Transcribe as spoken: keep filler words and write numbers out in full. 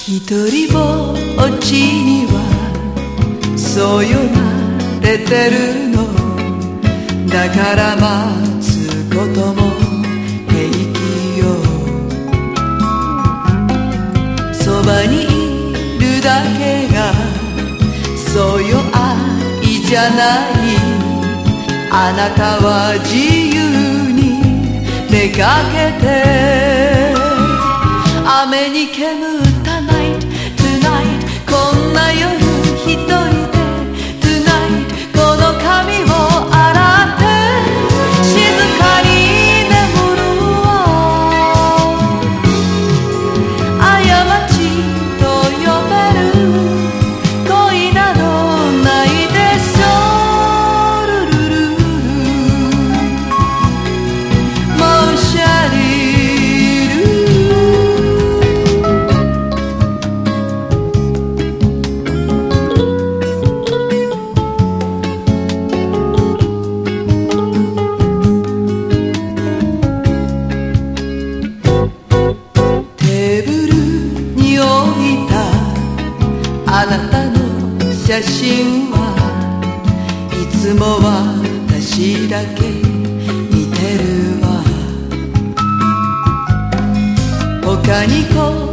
ひとりぼっちにはそうよなれてるの。だから待つことも平気よ。そばにいるだけがそうよ愛じゃない。あなたは自由に出かけて雨に煙ったナイト Tonight こんな夜一人で Tonight この髪を洗って静かに眠るわ。過ちと呼べる恋などないでしょ。ルルルルもしゃりるあなたの写真はいつも私だけ見てるわ。他に